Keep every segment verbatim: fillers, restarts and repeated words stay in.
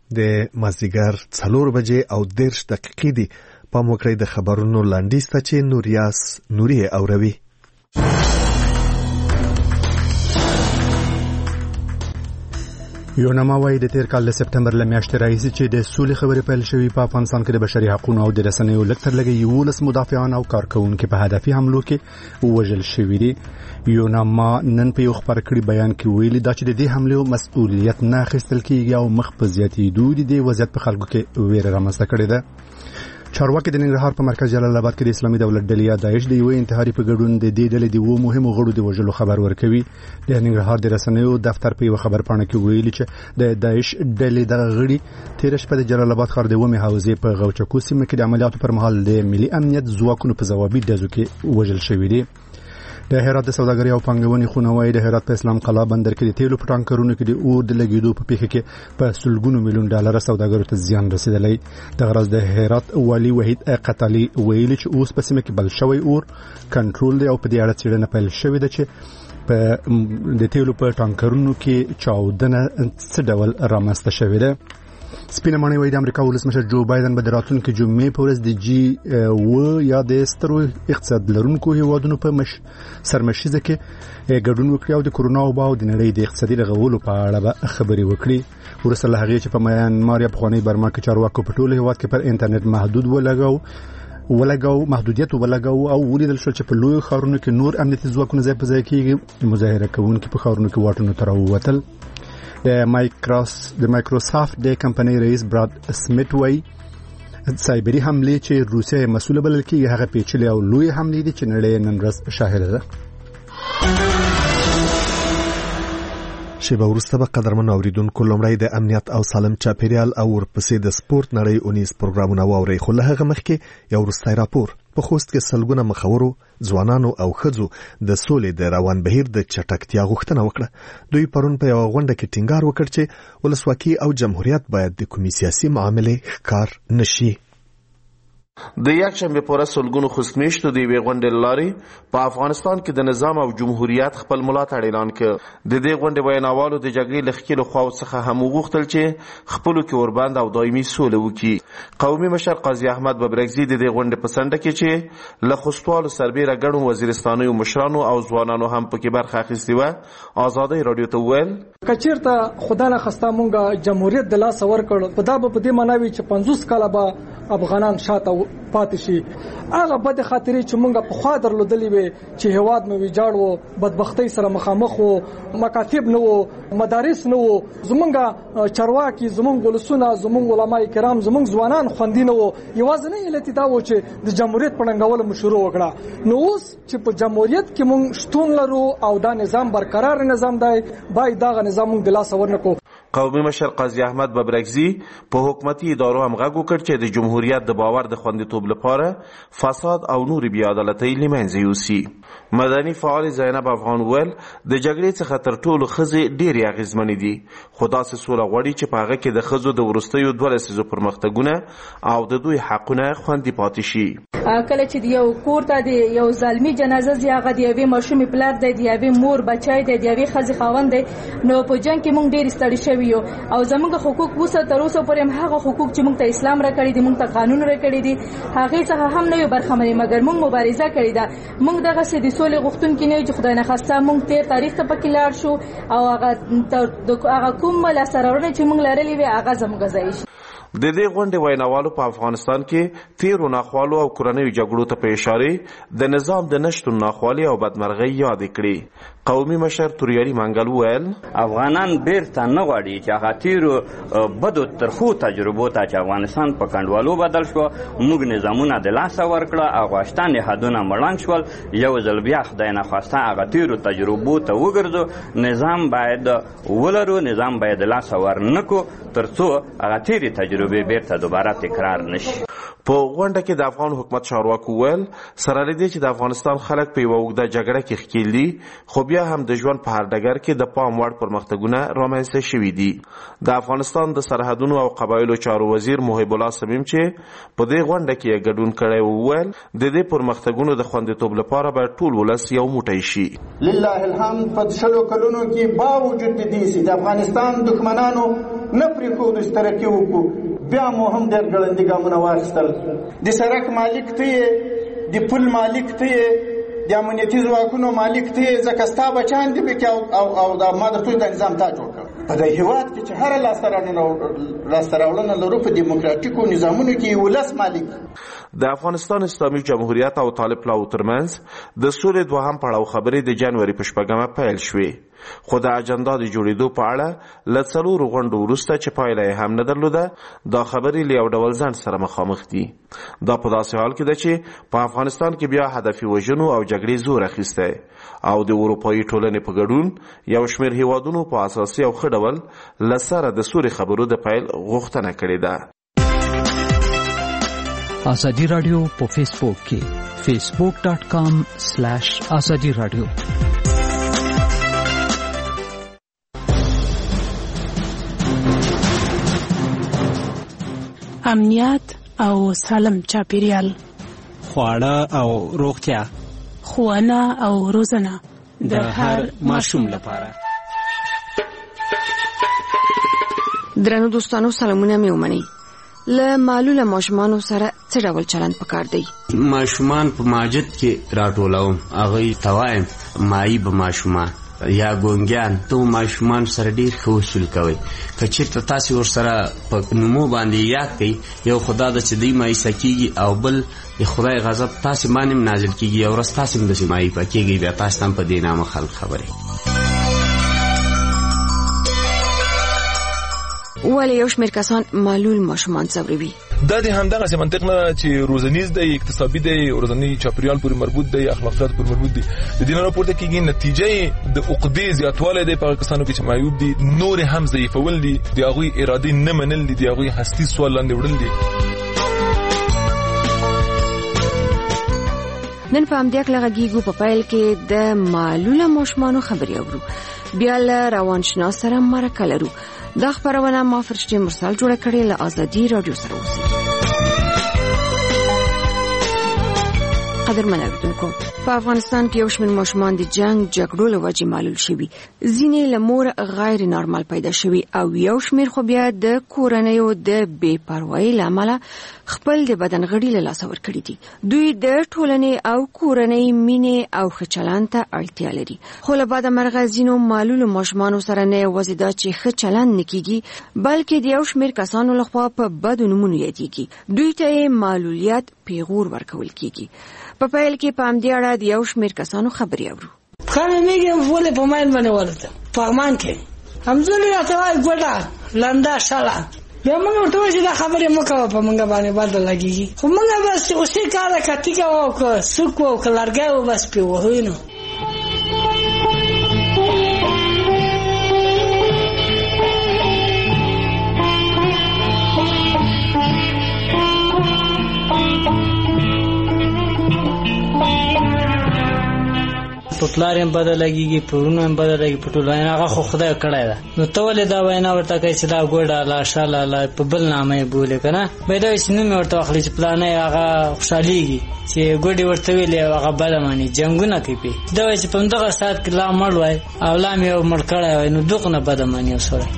د مازدیګر څلور بجې او دېرش دقیقې دي. پام وکړئ د خبرونو لنډیز ته چې نوریاس نوري اوروي. یوناما وايي د تیر کال د سپټمبر له میاشتې راهیسې چې د سولې خبرې پیل شوې په افغانستان کې د بشري حقوقو او د رسنیو لږ تر لږه یولس مدافعان او کارکونکي په هدفي حملو کې وژل شوي دي. یوناما نن په یو خبر کړي بیان کې ویلي دا چې د دې حملو مسؤلیت نه اخیستل کیږي او مخ په زیاتېدو دي د وضعیت په خلکو کې ویره رامنځته کړې ده. چارواکي د ننګرهار په مرکز جلال آباد کې د اسلامي دولت ډلې یا داعش د یو انتحاري په ګډون د دې ډلې د وو مهمو غړو د وژلو خبر ورکوي. د ننګرهار د رسنیو دفتر په یو خبر پاڼه کې ویلي چې د داعش ډلې د غړي تیر شپه د جلال آباد ښار د ومه حوزې په غوچکو سیمه کې د عملیاتو پر مهال د ملي امنیت ځواکونو په ځوابي ډزو کې وژل شوي دي. د هرات د سوداګرۍ او پانګونې خونوای د هرات په اسلام قلعه بندر کې د تیلو په ټانکرونو کې د اور د لګیدو په پیښه کې په سلګونو میلیون ډالر سوداګرو ته زیان رسیدلی. د غرض د هرات والی وحید قتالی ویلي چې اوس په سیمه کې بل شوی اور کنټرول دی او په دې اړه څېړنه پیل شوې ده چې په د تیلو په ټانکرونو کې چاودنه څه ډول رامنځته شوې ده. سپینه ماڼۍ وايي د امریکا ولسمشر جو بایدن به د راتلونکي جمعې په ورځ د جی و یا د سترو اقتصاد لرونکو هیوادونو په مش سرمشیزه کې ګډون وکړي او د کورونا وبا او د نړۍ د اقتصادي رغولو په اړه به خبرې وکړي. ورسره له هغې چې په میانمار یا پخواني برما کې چارواکو په ټول هیواد کې پر انټرنیټ محدود ولګاو ولګاو محدودیت ولګاو او ولیدل شو چې په لوی ښارونو کې نور امنیتي ځواکونه ځای په ځای کېږي. مظاهره کوونکي په ښارونو کې واټونو ته راووتل. د مایکروس د مایکروسافت د کمپنۍ رئیس براد سمیت وايي سایبری حمله چې روسیه مسؤل بلل کېږي هغه پیچلې او لوی حمله دي چې نړۍ نن ورځ شاهده ده. شیبه وروسته به قدرمن اوریدونکو لومړی د امنیت او سالم چاپیریال او ورپسې د سپورت نړۍ اونیز پروګرامونه واورئ. خو له هغه مخکې یو وروستی راپور. په خوست کې سلګونه مخورو ځوانانو او ښځو د سولې د روان بهیر د چټکتیا غوښتنه وکړه. دوی پرون په یوه غونډه کې ټینګار وکړ چې ولسواکي او جمهوریت باید د کومې سیاسي معاملې ښکار نشي. د یکشنبه په ورځ سلګونو خوستمیشتو د یوې غونډې له لارې په افغانستان کې د نظام او جمهوریت خپل ملاتړ اعلان کړ. د دې غونډې ویناوالو د جګړې له ښکېلو خواو څخه هم وغوښتل چې خپلو کې وربند او دایمي سوله وکړي. قومي مشر قاضي احمد ببرګزي د دې غونډې په څنډه کې چې له خوستوالو سربیره ګڼو وزیرستانیو مشرانو او ځوانانو هم پکې برخه اخیستې وه ازادۍ راډیو ته وویل که چېرته خدا نخواسته مونږ جمهوریت د لاسه ورکړ په دا به په دې معنا وي چې پنځوس کاله به افغانان شاته پاتې شي. هغه بد خاطرې چې مونږ په خوا درلودلې وي چې هواد مو ویجاړ وو بدبختۍ سره مخامخ وو مکاتب نه وو مدارس نه وو زمونږ چارواکي زمونږ ولسونه زمونږ علما کرام زمونږ ځوانان خوندي نه وو. یوازینۍ علت دا و چې د جمهوریت په ړنګولو مو شروع وکړه. نو اوس چې په جمهوریت کې مونږ شتون لرو او دا نظام برقرار نظام دی باید دغه نظام مونږ د لاسه ورنکړو. قومي مشر قاضي احمد ببرګزي په حکومتي ادارو هم غږ وکړ چې د جمهوریت د باور د خوندیتوب لپاره فساد او نورې بې عدالتۍ له منځه یوسي. مدني فعال زینب افغان ویل د جګړې څخه تر ټولو ښځې ډېرې اغېزمنې دي خو داسې سوله غواړي چې په هغه کې د ښځو د وروستیو دوه لسیزو پرمختګونه او د دوی حقونه خوندي پاتې شي. کله چې د یو کور ته د یو ظالمي جنازه ځي هغه د یوې ماشومې پلار دی د یوې مور بچی دی د یوې ښځې خاوند دی نو په جنګ کې موږ ډېر ستړي شوي یو او زموږ حقوق اوسه تر اوسه پورې هم هغه حقوق چې موږ ته اسلام راکړي دي موږ ته قانون راکړي دي هغې څخه هم نه یو برخمنې مګر موږ مبارزه کړې ده. موږ دغسې د سولې غوښتونکي نه یو چې خدای نخواسته موږ تېر تاریخ ته پکې لاړ شو او هغه هغه کوم لاسته راوړنې چې موږ لرلې وې هغه زموږ ځای شي. د دې غونډې ویناوالو په افغانستان کې تیرو ناخوالو او کورنیو جګړو ته په اشارې د نظام د نشتون ناخوالي او بدمرغۍ یادې کړې. قومي مشر توریالي منګل وویل افغانان بیرته نه غواړي چې هغه تیرو بدو ترخو تجربو ته چې افغانستان په کنډوالو بدل شو موږ نظامونه د لاسه ورکړه او غشته نهادونه مړنګ شول یو ځل بیا خدای نخواسته هغه تیرو تجربو ته وګرځو. نظام باید ولرو نظام باید د لاسه ورنکړو تر څو هغه تیرې تجربې بیرته دوباره تکرار نشي. په غونډه کې د افغان حکومت چارواکو ویل سره لدې چې د افغانستان خلک په یوه اوږده جګړه کې ښکېل دي خو بیا هم د ژوند په هر ډګر کې د پام وړ پرمختګونه رامنځته شوي دي. د افغانستان د سرحدونو او قبایلو چارو وزیر محب الله صمیم چې په دې غونډه کې یې ګډون کړی وویل د دې پرمختګونو د خوندیتوب لپاره باید ټول ولس یو موټی شي. لله الحمد په شلو کلونو کې باوجود د دې چې د افغانستان دښمنانو نه پرېښودو چې ترقي وکړو، بیا مو هم ډېر ګړندي ګامونه واخیستل. د سړک مالک ته یې، د پل مالک ته یې، د امنیتي ځواکونو مالک ته یې، ځکه ستا بچیان دي پکې او د ما درته د نظام تا جوړ کړ. په دې هېواد کې چې هره لاسته راوړنه لرو په دیموکراتیکو نظامونو کې ولس مالک. د افغانستان اسلامي جمهوریت او طالب پلاو ترمنځ د سولې دوهم پړاو خبرې د جنوري په شپږمه پیل شوې، خو د اجنډا د جوړېدو په اړه له څلورو غونډو وروسته چې پایله یې هم نه درلوده، دا خبرې له یو ډول ځنډ سره مخامخ دي. دا په داسې حال کې ده چې په افغانستان کې بیا هدفي وژنو او جګړې زور اخیستی او د اروپایي ټولنې په ګډون یو شمېر هیوادونو په اساسي او ښه ډول له سره د سولې خبرو د پیل غوښتنه کړې ده. ازادي رادیو په فیسبوک کې فیسبوک ډاٹ کام سلیش ازادي رادیو. امنیت او سالم چاپیریال، خواړه او روغتیا، ښوونه او روزنه د هر ماشوم لپاره. درنو دوستانو، سلامونه مې ومنئ. له معلوله ماشومانو سره څه ډول چلند پکار دی؟ ماشومان په ماجد کې راټولوم، هغوی ته وایم مایب ماشومان یا ګونګیان، ته ماشومان سره ډېر ښه وصول کوئ. که چېرته تاسې ورسره په نومو باندې یاد کړئ، یو خدا ده چې دوی مایسه کېږي او بل د خدای غضب تاسې باندې هم نازل کېږي، یو ورځ تاسې هم داسې مایبه کېږئ، بیا تاسې ته هم په دې نامه خلک خبرې. ولې یو شمېر کسان معلول ماشومان ځوروي؟ دا د همدغسې منطق نه ده چې روزنیز دی، اقتصابي دی، روزنی چاپیریال پورې مربوط دی، اخلاقیات پورې مربوط دی. د دې نه راپورته کېږي نتیجه د عقدې زیاتوالی دی په هغه کسانو کې چې معیوب دي، نور هم ضعیفول دي، د هغوی ارادې نه منل دي، د هغوی هستي سوال لاندې وړل دي. نن په همدې هکله غږیږو په پیل کې د معلوله ماشومانو خبرې اورو، بیا له روانشناس سره مرکه لرو. دا خبرونه ما فرشتي مرسل جوړه کړې له ازادي رادیو سره اوسئ. قدرمن اوریدونکو، په افغانستان کې یو شمېر ماشومان د جنگ جګړو له وجې معلول شوي، ځینې له مور غیر نارمل پیدا شوي او یو شمېر خو بیا د کورنیو د بې پروایۍ له امله خپل د بدن غړي له لاسه ورکړي دي. دوی د ټولنې او کورنۍ مینې او ښه چلند ته اړتیا لري، خو له بده مرغه ځینو معلولو ماشومانو سره نه یوازې دا چې ښه چلند نه کېږي، بلکې د یو شمېر کسانو لخوا په بدو نومونو یادېږي. دوی ته یې معلولیت پیغور ورکول کېږي. په پیل کې په همدې اړه د یو شمېر کسانو خبرې اورو. خانه میگم ولې په ماین باندې ورته پامان کې همزولي راته وای ګوډه لنده شاله، بیا موږ ورته وایو چې دا خبرې مه کوه، په موږ باندې بد لګېږي. خو موږ بس اوسې کاره که تیږه وه او که سوک وه او که لرګی وه بس پرې وهو نو. په پلار هم بده لګېږي، په وروڼو هم بده لګي، په ټولو هغه خو خدای کړی ده. نو ته ولې دا وینا ورته کوې چې دا ګوډه لا شاله لا په بل نامه یې بولې که نه؟ باید دا وایي چې نوم یې ورته واخلي چې پلانی هغه خوشحالېږي چې ګوډې ورته ویلې او هغه بده ماني، جنګونه کوي پې. دا وایي چې په همدغه ساعت کې لا مړ وای او لا مې یو مړ کړی وای، نو دغه نه بده ماني یو سړی.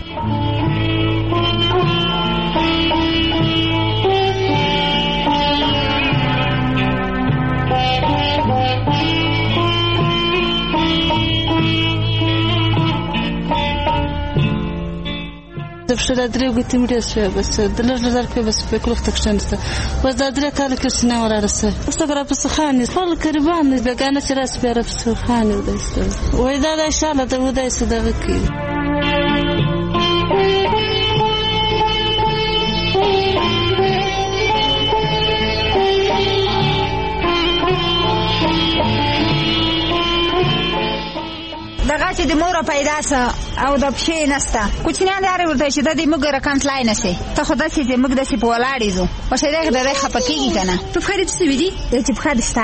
د پښه د درې ګوتې مړې شوې، بس د لږ لږ کې بس په کلوخ ته کښېنسته، بس دا درې کاله کې سینه ولاړه سه اوس هغه راپسې خانې خپل قریبان بیګانه چې راسي بیا راپسې خانې ودایسته وایي دا دا انشاءالله د ودایسته دغه کوي. دغه چې د مور پیدا سه او د پښې نسته کوچنیان داري ورته چې د دې موږ رقم تلای نسي، ته خو داسې چې موږ داسې په ولاړې ځو او چې دغه د دې خپه کېږي که نه. په پښه دې څه وي دي؟ یو چې پښه دې سته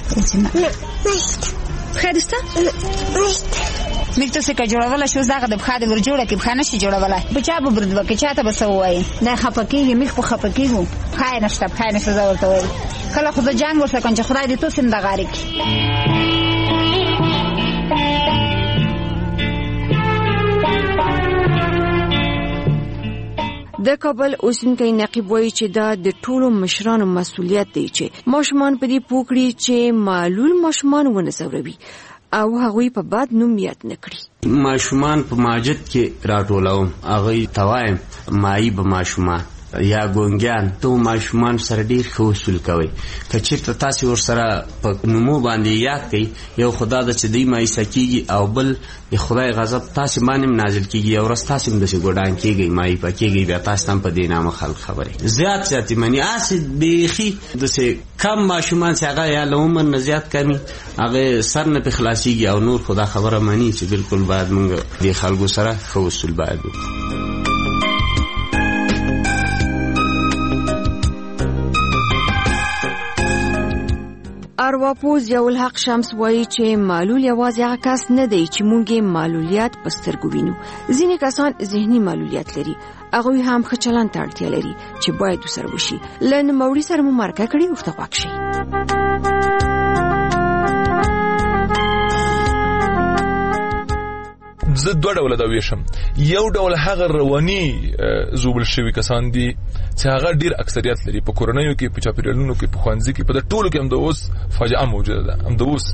پښه دې سته میک تاسې که جوړولی شي اوس دغه د پښه دې ور جوړه کړي، پښه نه شي جوړولی، په چا به برد وکړي، چا ته به څه ووایي؟ دا خپه کېږي، میخ په خپه کېږو، پښه یې نشته پښه یې نشته زه ورته وایم. کله خو زه جنګ ورسره کوم چې خدای دې توس هم دغارې کړي. د کابل اوسنکی نقیب وایي چې دا د ټولو مشرانو مسؤلیت دی چې ماشومان په دې پوکړي چې معلول ماشومان ونه زوروي او هغوی په بد نوم یاد نه کړي. ماشومان په ماجد کې راټولوم، هغوی توایم مایي به ماشومان یا ګونګیان ته ماشومان سره ډیر ښه وصول کوي. که چېرته تاسې ورسره په نومو باندې یاد کړئ، یو خدا د چې دوی مایوسه کېږي او بل د خدای غضب تاسې باندې هم نازل کېږي، یو ورځ تاسې هم داسې ګوډان کېږئ، مایوسه کېږئ، بیا تاسې ته هم په دې نامه خلک خبرې زیات زیات مني. هسې بیخي داسې کم ماشومان چې هغه یا له عمر نه زیات کمي هغه سر نه پې خلاصېږي او نور خو دا خبره مني چې بلکل باید موږ د خلکو سره ښه وصول باید وکړو. ارواپوز یو الحق شمس وایي چې معلول یوازې هغه کس نه دی چې موږ یې معلولیت په سترګو وینو. ځینې کسان ذهني معلولیت لري، هغوی هم ښه چلند ته اړتیا لري چې باید ورسره وشي. له نوموړي سره مو مرکه کړې، ورته غوږ شئ. زه دوه ډوله دا ویشم. یو ډول هغه رواني زوبل شوي کسان دي چې هغه ډیر اکثریت لري په کورنیو کې، په چاپیریالونو کې، په ښوونځي کې، په د ټولو کې هم د اوس فاجعه موجوده ده. هم د اوس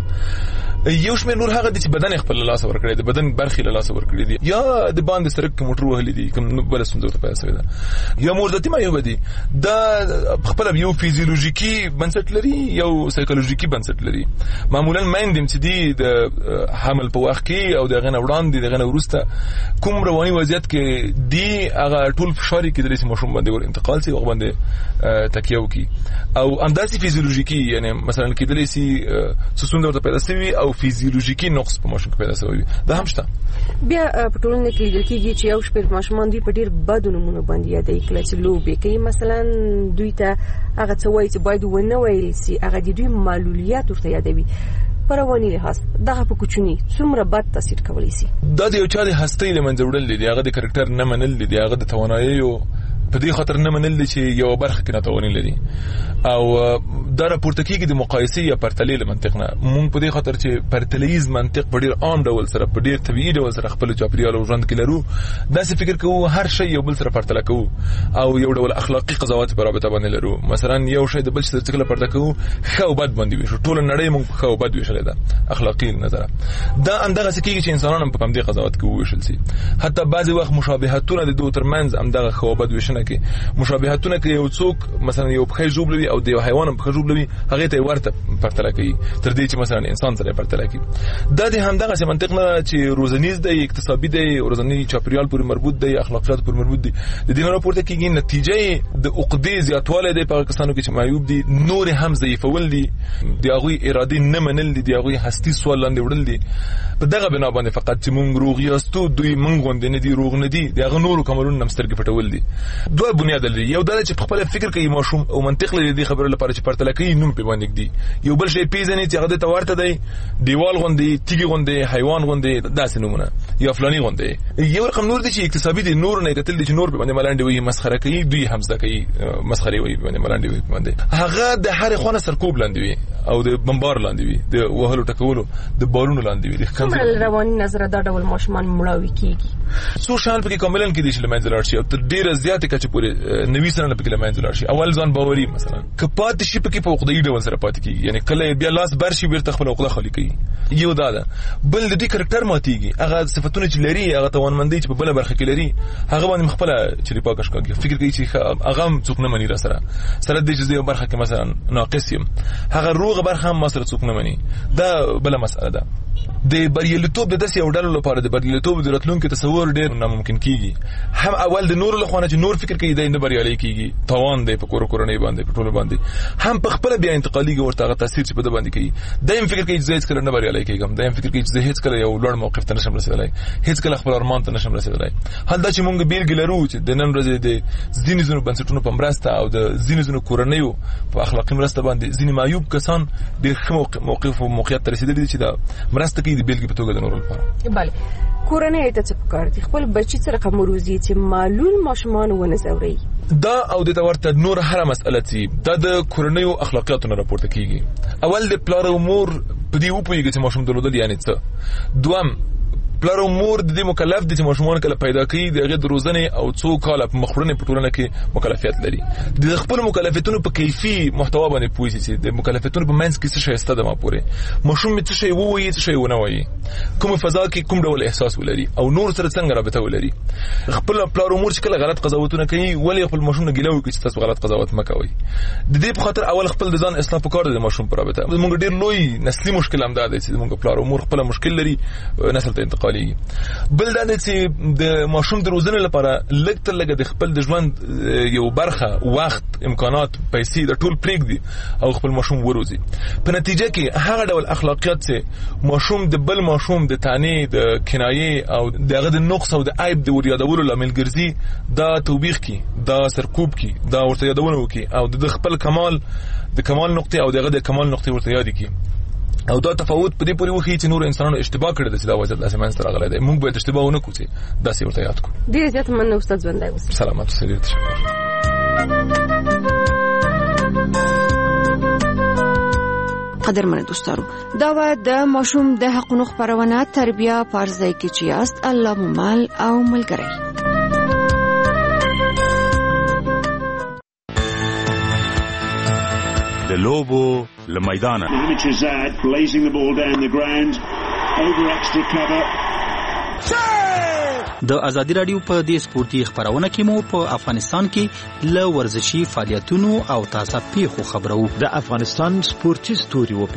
یو شمېر نور هغه دي چې بدن خپل له لاسه ورکړی دی، بدن برخې له لاسه ورکړي دي، یا د باندې سړک کې موټر وهلي دي، کوم بله ستونزه ورته پیدا شوې ده، یا موردتي معیوبه دي. دا خپله یو فیزیولوژیکي بنسټ لري، یو سایکولوژیکي بنسټ لري. معمولا میندې چې دي د حمل په وخت کې او د هغې نه وړاندې د هغې نه وروسته کوم رواني وضعیت کې دي، هغه ټول فشار یې کېدلی شي ماشوم باندې ور انتقال شي، هغه باندې تکیه وکړي. او همداسې فیزیولوژیکي یعنې مثلا کېدلی شي څه ستونزه ورته پیدا شوي او فیزیولوژیکي نقص په ماشوم کې پیدا شوی، دا هم شته. بیا په ټولنه کې لیدل کېږي چې یو شمېر ماشومان دوی په ډېر بدو نومونو باندې یادوي. کله چې لوبې کوي مثلا دوی ته هغه څه وایي چې باید ونه ویل شي، هغه د دوی معلولیت ورته یادوي. په رواني لحاظ دغه په کوچني څومره بد تاثیر کولی شي؟ دا د یو چا د هستۍ له منځه وړل دي، هغه د کرکټر نه منل دي، هغه د تواناییو په دې خاطر نه منل دي چې یو برخه کې ناتواني لري. او دا راپورته کېږي د مقایسې یا پرتلې له منطق نه. مونږ په دې خاطر چې پرتلیز منطق په ډېر عام ډول سره په ډېر طبیعي ډول سره خپل چاپیریال او ژوند کې لرو، داسې فکر کوو هر شی یو بل سره پرتله کوو او یو ډول اخلاقي قضاوت په رابطه باندې لرو. مثلا یو شی د بل شي سره پرتله کوو، ښه او بد باندې ویشو، ټول نړۍ مونږ ښه او بد ویشلې ده اخلاقي نظر. دا همدغه څه کېږي چې انسانان هم په همدې قضاوت کې وویشل شي. حتی بعضې وخت مشابهتونه د دوی ترمنځ همدغه ښه او بد ویشنه کې مشابهتونه کې یو څوک مثلا یو پښې ژوبلوي او د یو حیوان هم پښې ژوبلوي، هغې ته یې ورته پرتله کوي تر دې چې مثلا انسان سره یې پرتله کوي. دا د همدغسې منطق نه چې روزنیز دی، اقتصابي دی، روزنی چاپیریال پورې مربوط دی، اخلاقیات پورې مربوط دی، د دې نه راپورته کېږي نتیجه د عقدې زیاتوالی دی په هغه کسانو کې چې معیوب دي، نور هم ضعیفول دي، د هغوی ارادې نه منل دي، د هغوی هستي سوال لاندې وړل دي. په دغه بنا باندې فقط چې مونږ روغ یاستو، دوی مونږ غوندې نه دي، روغ نه دي، د هغه نورو کمالونو نه هم سترګې پټول دي. دوه بنیاد لري. یو دا چې په خپله فکر کوي ماشوم او منطق لري دې خبرو لپاره چې پرتله کوي، نوم پرې باندې ږدي. یو بل شی پېژني چې هغه دې ته ورته دی، دیوال غوندې، تیږې غوندې، حیوان غوندې، داسې نومونه یا فلاني غوندې. یو رقم نور دی چې اقتصابي دی، نور نه یې کتل دي چې نور پرې باندې ملانډې وایي، مسخره کوي، دوی هم زده کوي مسخرې وایي باندې ملانډې وایي باندې. هغه د هرې خوا نه سرکوب لاندې وي او د بمبار لاندې وي، د وهلو ټکولو د بارونو لاندې وي. څومره رواني نظره دا ډول ماشومان مړاوي کېږي؟ څو شیان پکې کاملاً کېدای شي له منځه لاړ شي او تر ډېره زیاتې کچې پورې نوي سلنه پکې له منځه لاړ شي. اول ځان باوري مثلا که پاتې شي پکې په عقده‌يي ډول سره پاتې کېږي، یعنې کله بیا لاس بر شي بېرته خپله عقده خالي کوي. یو دا ده. بل د دې کرکټر ماتېږي، هغه صفتونه چې لري، هغه توانمندۍ چې په بله برخه کې لري، هغه باندې خپله چلې پاکه ښکاږي، فکر کوي چې هغه هم څوک نه مني را سره سره دې چې زه یو برخه کې مثلا ناقص یم، هغه روغه برخه هم ما سره څوک نه مني. دا بله مسئله ده. د بریالیتوب د داسې یو ډلو لپاره د بریالیتوب د راتلونکي تصور ډېر ناممکن کېږي. هم اول د نورو له خوا نه چې نور فکر کوي دی نه بریالی کېږي، تاوان دی په کور کورنۍ باندې، په ټولو باندې، هم په خپله بیا انتقالېږي ورته هغه تاثیر چې په ده باندې کوي. دا هم فکر کوي چې زه هېڅکله نه بریالی کېږم، دا هم فکر کوي چې زه هېڅکله یو لوړ موقف ته نشم رسېدلی، هېڅکله خپل ارمان ته نشم رسېدلی. حال دا چې مونږ بېلګې لرو چې د نن ورځې د ځینې ځینو بنسټونو په مرسته او د ځینې ځینو کورنیو په اخلاقي مرسته باندې ځینې معیوب کسان ډېر ښه موقف او موقعیت ته رسېدلي دي چې دا مرسته کوي د بېلګې په توګه د نورو لپاره. بله، کورنۍ ته څه پکار دي؟ خپل بچي څه رقم وروزي چې معلول ماشومان ونه ځوروي؟ دا او د ته ورته نور هره مسئله چې دا د کورنیو اخلاقیاتو نه راپورته کېږي. اول د پلار او مور په دې وپوهېږي چې ماشوم درلودل یعنې څه. دوم پلار او مور د دې مکلف دي چې ماشومان کله پیدا کړي د هغه د روزنې او څو کاله په مخورنې په ټولنه کې مکلفیت لري. د خپل مکلفیتونو په کیفي محتوا باندې پوهیږي چې د مکلفیتونو په منځ کې څه شی ستاسو ما پورې ماشوم څه شی وایي څه شی ونه وایي کوم فضا کې کوم ډول احساس ولري او نور سره څنګه رابطه ولري. خپل پلار او مور چې کله غلط قضاوتونه کوي ولی خپل ماشوم نه ګیلو کوي چې تاسو غلط قضاوت مکوئ. د دې په خاطر اول خپل د ځان اصلاح وکړئ د ماشوم پر رابطه. موږ ډیر لوی نسلي مشکل هم دا دی چې موږ پلار او مور خپل مشکل لري نسل ته انتقالي. بل دا چې د ماشوم د روزنې لپاره لږ تر لږه د خپل د ژوند یو برخه وخت امکانات پیسې د ټول پریږدي او خپل ماشوم وروزي. په نتیجه کې هغه ډول اخلاقیات چې ماشوم د بل ماشوم د تانې د کنایې او دغه د نقص او د عیب د وریادولو لامل ګرځي دا توبیخ کی دا سرکوب کی دا ورته یادونه وکي او د خپل کمال د کمال نقطه او دغه د کمال نقطه ورته یاد کی او دا تفاوت په دې پورې وخی چې نور انسانانو اشتباه کړی د دا وجه د اسمان سره غلې ده. موږ به اشتباه ونه کوو چې دا سی ورته یاد کو. ډیر زیات مننه استاد ژوندای اوسه. سلامات اوسئ. قدرمن دوستانو دا و د ماشوم د حقوقو خبرونه تربیه پارځای کې چې است الله ممال او ملګری. د لوبو لمیدانه د ازادي رادیو په دې سپورتي خبرونه کې مو په افغانستان کې ل ورزشي فعالیتونو او تازه پیښو خبرو. د افغانستان سپورتي ستوري و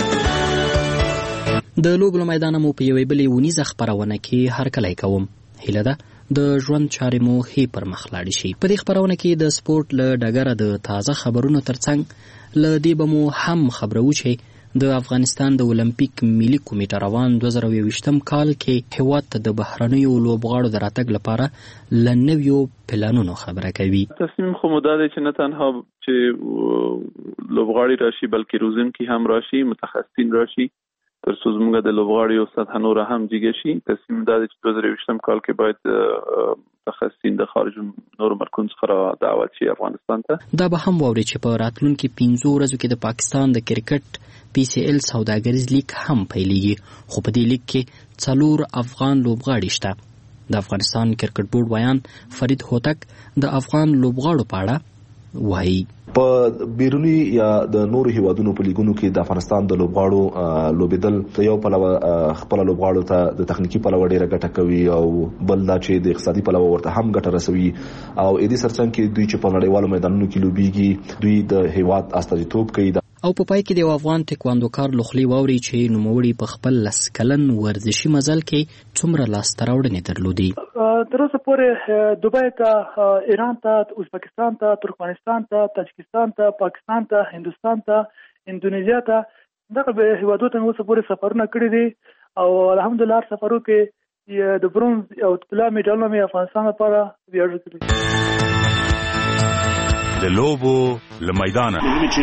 پیښنې د لوبو لمیدانه مو په یوې بلې ونیزه خبرونه کې هر کله کوم. هیله ده د ژوند چارې مو هی پر مخ لاړ شي. په دې خبرونه کې د سپورت له ډګره د تازه خبرونو ترڅنګ ل دې به مو هم خبرو چې د افغانستان د اولمپیک ملي کمیټه روان دوه زره یوویشتم کال کې هیواد ته د بهرنیو لوبغاړو د راتګ لپاره ل نویو پلانونو خبره کوي. تصمیم خو مو دا دی چې نه تنها چې لوبغاړي راشي بلکې روزونکي هم راشي متخصصین راشي تر څو زموږ د لوبغاړو سطح نور هم جګ شي. تصمیم دا دی چې دوه زره یوویشتم کال کې باید متخصصین د خارج نور مرکز څخه دعوت شي افغانستان ته. دا به هم ووري چې په راتلونکو پنځو ورځو کې د پاکستان د کرکټ پی سی ال سوداګریز لیگ هم پیلېږي خو په دې لیگ کې څلور افغان لوبغاړي شته. د افغانستان کرکټ بورډ ویان فرید هوتک د افغان لوبغاړو په اړه وایي. په بیرونی یا د نورو هیوادونو په لیګونو کې د افغانستان د لوبغاړو لوبیدل ته یو پلوه خپل لوبغاړو ته د تخنیکی پلوه ډیره ګټه کوي او بل دا چې د اقتصادي پلوه ورته هم ګټه رسوي او اې دې سرڅنګ کې دوی چې په نړیوالو میدانونو کې لوبيږي دوی د هیواد استازیتوب کوي. او په پای کې د افغان تکواندوکار لخلی واوري چې نوموړي په خپل لس کلن ورزشي مزل کې څومره لاسته راوړنې درلودي. تر اوسه پورې دوبۍ ته، ایران ته، ازبکستان ته، ترکمنستان ته، تاجکستان ته، پاکستان ته، هندوستان ته، اندونیزیا ته دغه هیوادونو ته اوسه پورې سفرونه کړي دي او الحمدلله سفرو کې د برونز او طلا میډالونه مې افغانستان لپاره ویاړ کړی. د لوبو لمیدانه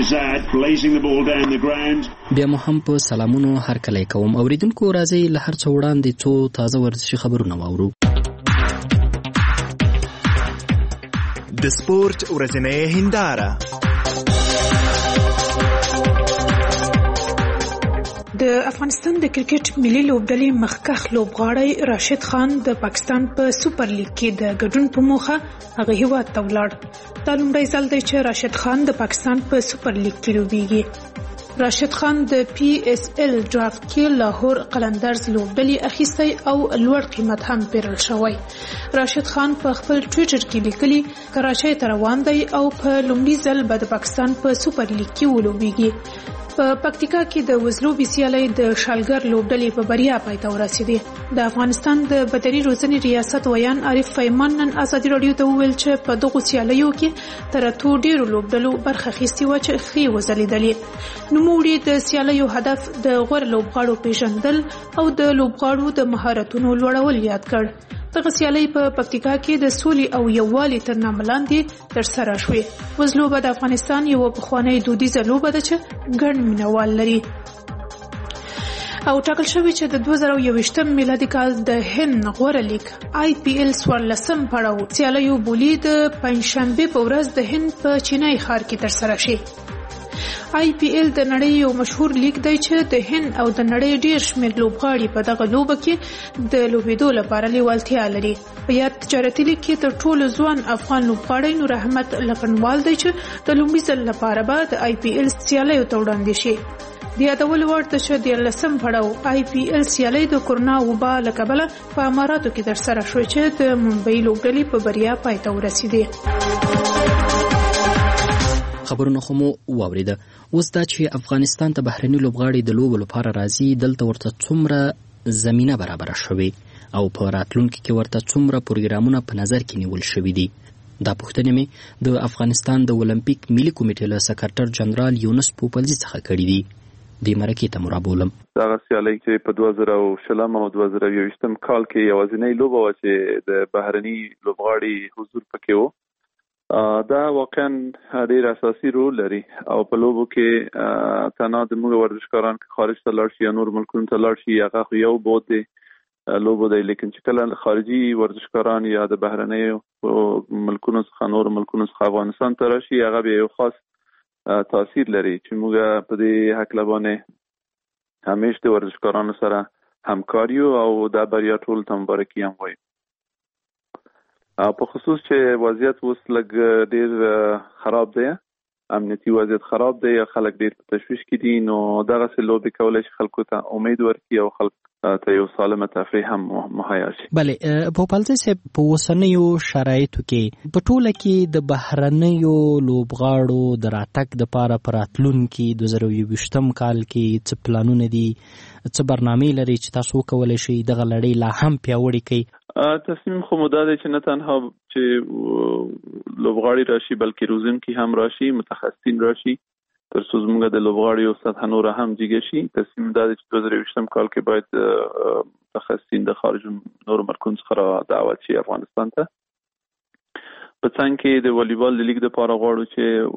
بیا مو هم په سلامونو هر کله کوم. اوریدونکو راځي له هر څو وړاندې څو تازه ورزشي خبرونه واورو. د سپورت ورځنۍ هنداره. د افغانستان د کرکټ ملي لوبډلې مخکښ لوبغاړی راشد خان د پاکستان په سوپر لیګ کې د ګډون په موخه هغه هیواد ته ولاړ. دا لومړی ځل دی چې راشد خان د پاکستان په سوپر لیګ کې لوبیږي. راشد خان د پی ایس ال ډرافت کې لاهور قلندرز لوبډلې اخیستی او لوړ قیمت هم پیرل شوی. راشد خان په خپل ټویټر کې لیکلي کراچۍ ته روان دی او په لومړي ځل به د پاکستان په سوپر لیګ کې ولوبیږي. په پکتیکا کې د وزلوبي سیالۍ د شالګر لوبډلې په بریا پای ته ورسېدې. د افغانستان د بدني روزنې ریاست ویان عارف فیمان نن ازادي رادیو ته وویل چې په دغو سیالیو کې تر اتو ډیرو لوبډلو برخه اخیستې وه چې ښې وځلېدلې. نوموړي د سیالیو هدف د غوره لوبغاړو پیژندل او د لوبغاړو د مهارتونو لوړول یاد کړ. دغه سیالۍ په پکتیکا کې د سولې او یووالي تر نامه لاندې ترسره شوې. وزلوبه د افغانستان یوه پخوانۍ دودیزه لوبه ده چې ګڼ مینوال لري او ټاکل شوی چې د دوه زره یوویشتم میلادي کال د هند غوره لیګ آی پی ال څوارلسم پړاو سیالیو بولي د پنجشنبه په ورځ د هند په چینای ښار کې ترسره شي. آی پی ایل د نړۍ یو مشهور لیګ دی چې د هند او د نړۍ ډیر شمېر لوبغاړي په دغه لوبه کې د لوبېدو لپاره لیوالتیا لري. په یاد تجارتي لیګ کې تر ټولو ځوان افغان لوبغاړی نور احمد لکنوال دی چې د لومړي ځل لپاره به د آی پی ایل سیالیو ته وړاندې شي. د یادولو وړ ده چې دیارلسم پړاو آی پی ایل سیالۍ د کورونا وبا له کبله په اماراتو کې ترسره شوې چې د ممبۍ لوبډلې په بریا پای ته ورسېدې. خبرونه خو مو واورېده. اوس دا چې افغانستان ته بهرني لوبغاړي د لوبو لپاره راځي، دلته ورته څومره زمینه برابره شوې او په راتلونکي کې ورته څومره پروګرامونه په نظر کې نیول شوي دي. دا پوښتنې مې د افغانستان د اولمپیک ملي کمیټې له سکرټر جنرال یونس پوپلزي څخه کړي دي. د مرکې ته مرابولم دغه سیالۍ چې په دوه زره شلم او دوه زره یوویشتم کال کې یوازینۍ لوبه وه چې د بهرني لوبغاړي حضور پکې و. دا واقعا ډېر اساسي رول لري او په لوبو کې تنها زموږ ورزشکاران که خارج ته لاړ شي یا نور ملکونو ته لاړ شي هغه خو یو بود دی لوبو دی، لیکن چې کله خارجي ورزشکاران یا د بهرنیو ملکونو څخه نور ملکونو څخه افغانستان ته راشي هغه به یو خاص تاثیر لري چې موږ په دې حق لبانه همیشه د ورزشکارانو سره همکاري او دا بریا ټول ته مبارکي هم وایي. په خصوص چې وضعیت اوس لږ ډېر خراب دی، امنیتي وضعیت خراب دی، خلک ډېر په تشویش کې دي، نو دغسې لوبې کولی شي خلکو ته امید ورکړي او خلک ته یو سالمه تفریح هم مهیا شي. بلې پوپلزي صاحب، په اوسنیو شرایطو کې په ټوله کې د بهرنیو لوبغاړو د راتګ دپاره په راتلونکي دوه زره یوویشتم کال کې څه پلانونه دي، څه برنامې لري چې تاسو وکولی شئ دغه لړۍ لا هم پیاوړې کړئ؟ تصمیم خو مو دا دی چې نه تنها چې لوبغاړي راشي بلکې روزونکي هم راشي، متخصصین راشي تر څو زموږ د لوبغاړیو سطحه نوره هم جګه شي. تصمیم دا دی چې دوه زره یوویشتم کال کې باید متخصصین د خارج نورو ملکونو څخه را دعوت شي افغانستان ته. په څنګ کې د والیبال د لیګ دپاره غواړو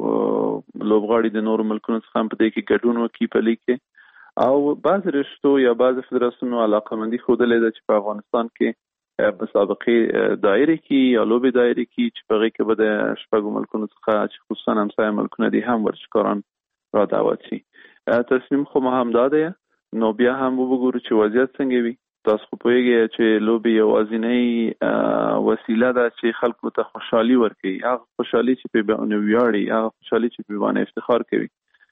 چې لوبغاړي د نورو ملکونو څخه هم په دې کې ګډون وکړي په لیګ کې، او بعض رشتو یا بعض فدراسیونو علاقمندي ښودلې ده چې په افغانستان کې مسابقې دایره کې یا لوبې دایره کې چې په هغې کې به د شپږو ملکونو څخه چې خصوصا همسایه ملکونه دي هم ورزشکاران را دعوت شي. تصمیم خو ما هم دا دی، نو بیا هم وګورو چې وضعیت څنګه وي. تاسو خو پوهېږئ چې لوبې یوازینۍ وسیله ده چې خلکو ته خوشحالي ورکوي، هغه خوشحالي چې پرې باندې ویاړي، هغه خوشحالي چې پرې باندې افتخار کوي.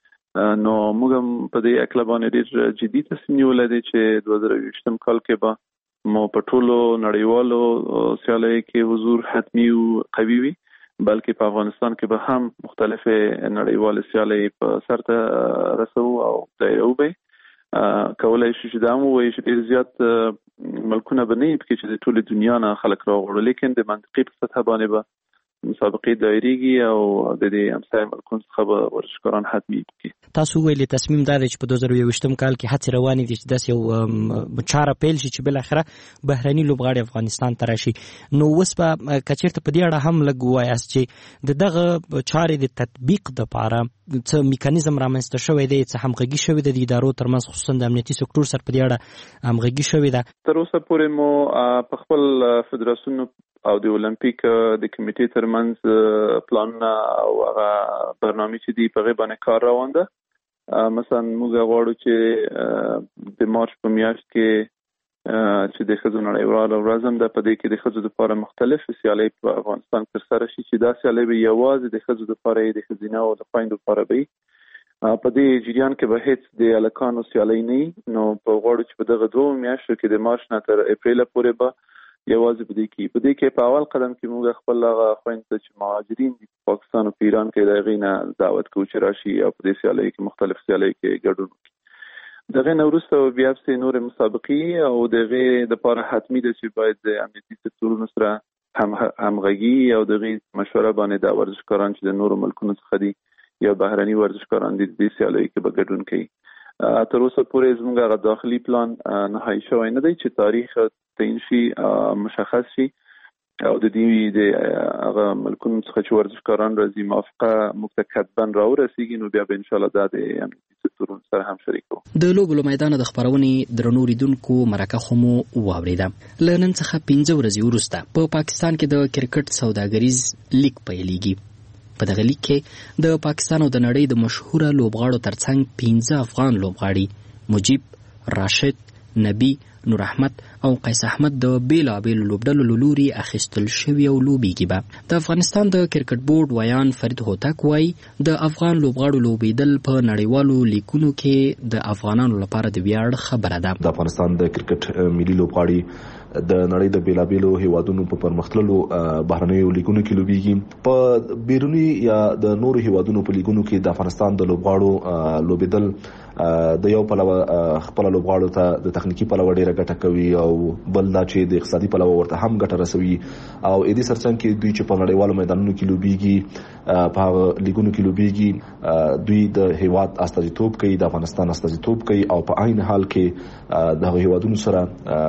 نو موږ هم په دې هکله باندې ډېر جدي تصمیم نیولی دی چې دوه زره یوویشتم کال کې به مو په ټولو نړیوالو سیالیو کې حضور حتمي او قوي وي، بلکې په افغانستان کې به هم مختلفې نړیوالې سیالۍ په سر ته رسو او دایره وبهیي. کولی شو چې دا هم ووایي چې ډېر زیات ملکونه به نه وي پکې چې د ټولې دنیا نه خلک راغواړو، لیکن د منطقې په سطحه باندې به مسابقې دایریږي او د دې همسایه ملکونو څخه به ورزشکاران حتمي پکې. تاسو ویلې تصمیم دا دی چې په دوه زره یوویشتم کال کې هڅې روانې دي چې داسې یو چاره پیل شي چې بالاخره بهرني لوبغاړي افغانستان ته راشي. نو اوس به که چېرته په دې اړه هم لږ ووایاست چې د دغه چارې د تطبیق دپاره څه میکانیزم رامنځته شوی دی، څه همغږي شوې ده د ادارو ترمنځ، خصوصا د امنیتي سکتور سره په دې اړه همغږي شوې ده؟ تر اوسه پورې مو په خپل فدراسیون او د اولمپیک د کمیټې ترمنځ پلانونه او هغه برنامې چې دي په هغې باندې کار روان ده. مثلا موږ غواړو چې د مارچ په میاشت کې چې د ښځو نړیواله ورځ هم ده، په دې کې د ښځو دپاره مختلفې سیالۍ په افغانستان کې ترسره شي چې دا سیالۍ به یوازې د ښځو دپاره یې، د ښځینه او د خویندو دپاره به وي. په دې جریان کې به هیڅ د هلکانو سیالۍ نه وي. نو په غواړو چې په دغه دوو میاشتو کې د مارچ نه تر اپریله پورې به یوازې په دې کې په دې کې په اول قدم کې موږ خپل هغه خویندو ته چې مهاجرین دي په پاکستان او په ایران کې د هغې نه دعوت کوو چې راشي او په دې سیالیو کې مختلف سیالیو کې ګډون وکړي. د هغې نه وروسته بیا پسې نورې مسابقې او د هغې دپاره حتمي ده چې باید د امنیتي سکتورونو سره همغږي او د هغې مشوره باندې دا ورزشکاران چې د نورو ملکونو څخه دي یا بهرني ورزشکاران دي د دې سیالیو کې به ګډون کوي. تر اوسه پورې زموږ هغه داخلي پلان نهایي شوی نه دی چې تاریخ تعیین شي، مشخص شي او د دې د هغه ملکونو څخه چې ورزشکاران راځي موافقه موږ ته کتبا راورسېږي، نو بیا به انشاءالله دا د امنیتي سکتورونو سره هم شریکو. د لوبو له میدانه د خپرونې درنو لیدونکو مرکه خو مو واورېده. له نن څخه پنځه ورځې وروسته په پاکستان کې د کرکټ سوداګریز لیګ پیلېږي. په دغه لیګ کې د پاکستان او د نړۍ د مشهوره لوبغاړو ترڅنګ پنځه افغان لوبغاړي مجیب، راشد، نبی، نور احمد او قیس احمد د بیلابیلو لوبډلو له لوري اخیستل شوي او لوبیږي به. د افغانستان د کرکټ بورډ ویان فرید هوتک وایي د افغان لوبغاړو لوبېدل په نړیوالو لیګونو کې د افغانانو لپاره د ویاړ خبره ده. د افغانستان د کرکټ ملي لوبغاړي د نړۍ د بیلابیلو هیوادونو په پرمختللو بهرنیو لیګونو کې لوبیږي. په بیرونی یا د نورو هیوادونو په لیګونو کې د افغانستان د لوبغاړو لوبېدل د یو پلوه خپل لوبغاړو ته د تخنیکی پلوه ډیره ګټه کوي او بل دا چې د اقتصادي پلوه ورته هم ګټه رسوي او د دې سرڅنګ کې دوی چې په نړیوالو میدانونو کې لوبیږي په هغه لیګونو کې لوبیږي دوی د هیواد استازیتوب کوي، د افغانستان استازیتوب کوي او په عین حال کې د هیوادونو سره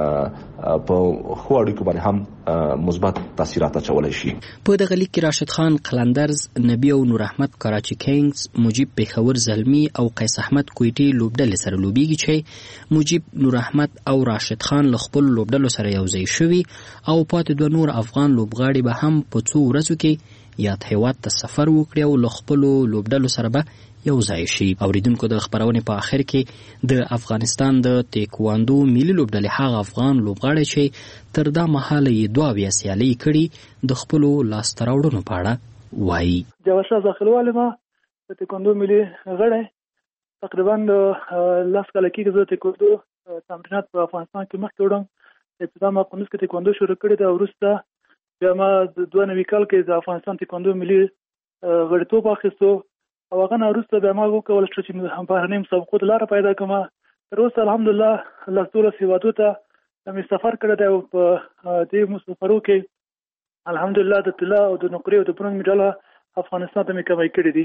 په خو اړیکو باندې هم مثبت تاثیرات اچولای شي. په دغه لیګ کې راشد خان قلندرز، نبی او نور احمد کراچي کینګز، مجیب پیښور زلمی او قیس احمد کویټي لوبډلې سره لوبیږي چې مجیب، نور احمد او راشد خان له خپل لوبډلو سره یوځای شوي او پاتې دوه نور افغان لوبغاړي به هم په څو ورځو کې یاد هیواد ته سفر وکړي او له خپلو لوبډلو سره به یو ځای شي. اوریدونکو د خبرونې په آخر کې د افغانستان د تیکواندو ملي لوبډلې هغه افغان لوبغاړي چې تر دا مهاله یې دوه اویا سیالۍ کړي د خپلو لاسته راوړنو په اړه وایي. جواشا داخلواله ما د تیکواندو ملي غړی تقریبا لاس کاله کېږي زه تیکواندو تمرینات په افغانستان کې مخکې وړم. ابتدا ما قونس کې تیکواندو شروع کړې ده، وروسته بیا ما دوه نوي کال کې د افغانستان تیکواندو ملي غړیتوب اخیستو او هغه نه وروسته بیا ما وکولی شو چې بهرنۍ مسابقو ته لاره پیدا کړم. تر اوسه الحمدلله لس دولس هیوادو ته مې سفر کړی دی او په دې سفرو کې الحمدلله د طلا او د نقرې او د برونز میډاله افغانستان ته مې کمای کړي دي.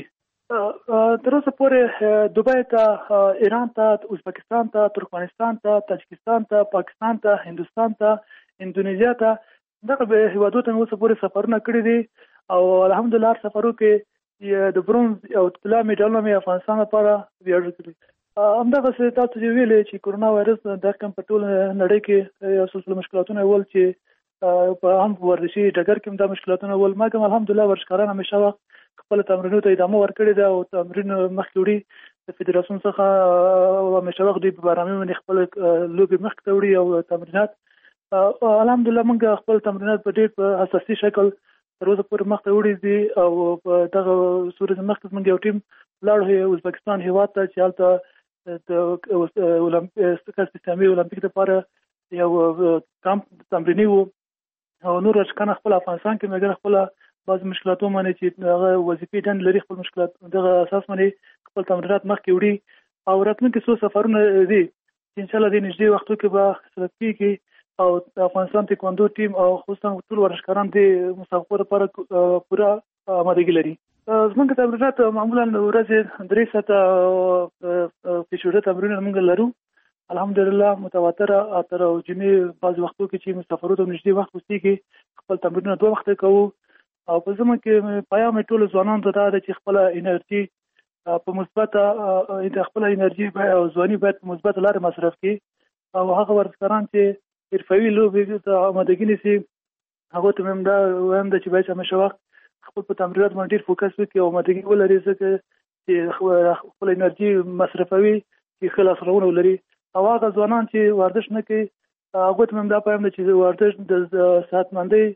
تر اوسه پورې دوبۍ ته، ایران ته، ازبکستان ته، ترکمنستان ته، تاجکستان ته، پاکستان ته، هندوستان ته، اندونیزیا ته دغه هیوادو ته مې اوسه پورې سفرونه کړي دي او الحمدلله هر سفرو کې د برونز او طلا میډالونه مې افغانستان لپاره ویاړ کړی. همدغسې تاسو چې ویلې چې کورونا وایرس دا کوم په ټول نړۍ کې یو سلسله مشکلاتونه ول چې په هم ورزشي ډګر کې دا مشکلاتونه ول، ما کوم الحمدلله ورزشکاران همیشه وخت خپل تمرینونو ته ادامه ورکړې ده او تمرین مخکې وړي د فدراسیون څخه همیشه وخت دوی په بارامي باندې خپل لوبې مخکې ته وړي او تمرینات الحمدلله موږ خپل تمرینات په ډېر په اساسي شکل تر اوسه پورې مخته وړي دي او په دغه صورت مخکې موږ یو ټیم لاړو ازبکستان هیواد ته چې هلته د اولمپیک اسلامي اولمپیک لپاره یو کامپ تمریني و او نور ورزشکاران خپل افغانستان کې مګر خپل بعض مشکلاتو باندې چې هغه وظیفې دند لري خپل مشکلات دغه اساس باندې خپل تمرینات مخکې وړي او راتلونکي څو سفرونه دي چې انشاءالله د نږدې وختو کې به صورت کېږي او د افغانستان تیکواندو ټیم او خصوصا ټول ورزشکاران د مسابقو لپاره پوره آمادګي لري. زموږ تمرینات معمولا ورځې درې ساعته پیشوړه تمرینونه موږ لرو الحمدلله متواتره اتر او جمعې بعض وختو کې چې مسافرو ته نږدې وخت وسیږي خپل تمرینونه دوه وخت کوو او په زموږ کې پیغام ټول ځوانانو ته دا ده چې خپل انرژي په مثبت خپل انرژي او ځواني باید په مثبت لارې مصرف کړي او هغه ورزشکاران چې حرفوي لوبې ته آمادګي نیسي هغو ته مې دا وایم ده چې باید همیشه وخت خپل په تمرینات باندې ډېر فوکس وکړي او آمادګي ولري ځکه چې خپل انرژي مصرفوي چې ښه لاسته راوړنه ولري او هغه ځوانان چې ورزش نه کوي هغو ته مې دا پیغام ده چې ورزش د صحتمندۍ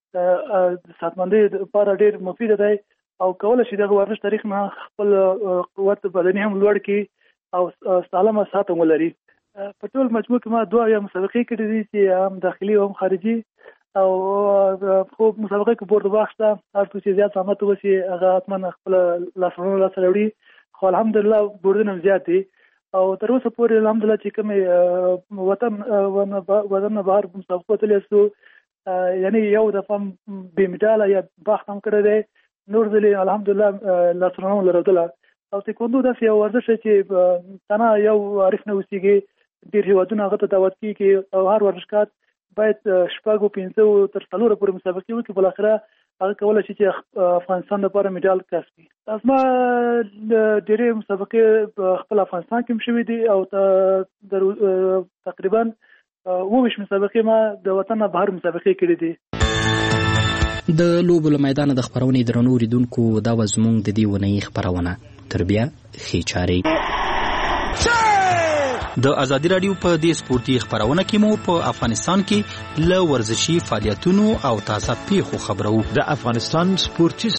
د صحتمندۍ لپاره ډېر مفید دی او کولی شي دغه ورزش تاریخ نه خپل قوت بدني هم لوړ کړي او سالمه صحت هم ولري. په ټول مجموع کې ما دوه یا مسابقې کړې دي چې هم داخلي او هم خارجي او خو مسابقې کې بورډ واخیسته هر څه چې زیات زحمت وشي هغه حتما خپل لاسته راوړنه لاسته راوړي خو الحمدلله بورډونه زیات دي او تر اوسه پورې الحمدلله چې کومې وطن وطن نه بهر مسابقو تللی سو یعنی یو دفعه بې میډاله یا بخت هم کړی دی نور ځلې الحمدلله لاسته راوړنه لرودله او تیکواندو داسې یو ورزش چې تنها یو عارف نه اوسېږي ډېر هیوادونه هغه ته دعوت کېږي او هر ورزشکار باید شپږو پنځه تر څلورو پورې مسابقې وکړي بالاخره هغه کولی شي چې افغانستان لپاره میډال کسب کړي. زما ډېرې مسابقې خپل افغانستان کې هم شوي دي او تقریبا اووه ویشت مسابقې ما د وطن نه بهر مسابقې کړي دي. د لوبو له میدانه د خپرونې درنو اوریدونکو دا وه زموږ د دې اونۍ خپرونه. تر بیا ښې چارې. د ازادي راډیو په دې سپورتي خپرونه کې مو په افغانستان کې له ورزشي فعالیتونو او تازه پیښو خبرو. د افغانستان سپورتي